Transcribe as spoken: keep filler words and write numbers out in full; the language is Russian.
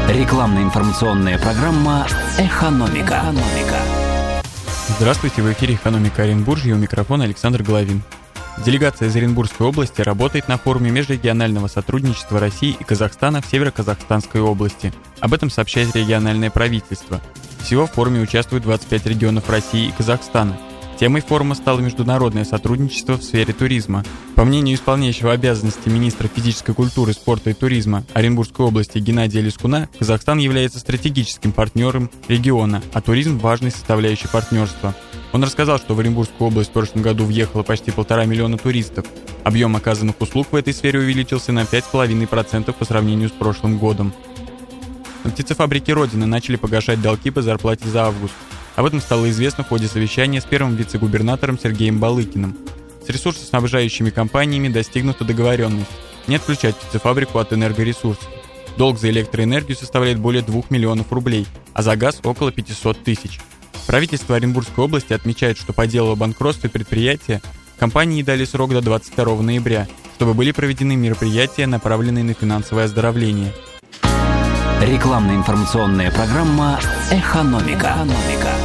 Рекламно-информационная программа «Экономика». «Экономика». Здравствуйте, в эфире «Экономика Оренбуржья», у микрофона Александр Головин. Делегация из Оренбургской области работает на форуме межрегионального сотрудничества России и Казахстана в Северо-Казахстанской области. Об этом сообщает региональное правительство. Всего в форуме участвуют двадцать пять регионов России и Казахстана. Темой форума стало международное сотрудничество в сфере туризма. По мнению исполняющего обязанности министра физической культуры, спорта и туризма Оренбургской области Геннадия Лискуна, Казахстан является стратегическим партнером региона, а туризм – важной составляющей партнерства. Он рассказал, что в Оренбургскую область в прошлом году въехало почти полтора миллиона туристов. Объем оказанных услуг в этой сфере увеличился на пять целых пять десятых процента по сравнению с прошлым годом. На птицефабрике «Родина» начали погашать долги по зарплате за август. Об этом стало известно в ходе совещания с первым вице-губернатором Сергеем Балыкиным. С ресурсоснабжающими компаниями достигнута договоренность не отключать птицефабрику от энергоресурсов. Долг за электроэнергию составляет более двух миллионов рублей, а за газ около пятьсот тысяч. Правительство Оренбургской области отмечает, что по делу о банкротстве предприятия компании дали срок до двадцать второго ноября, чтобы были проведены мероприятия, направленные на финансовое оздоровление. Рекламно-информационная программа «Экономика». «Экономика».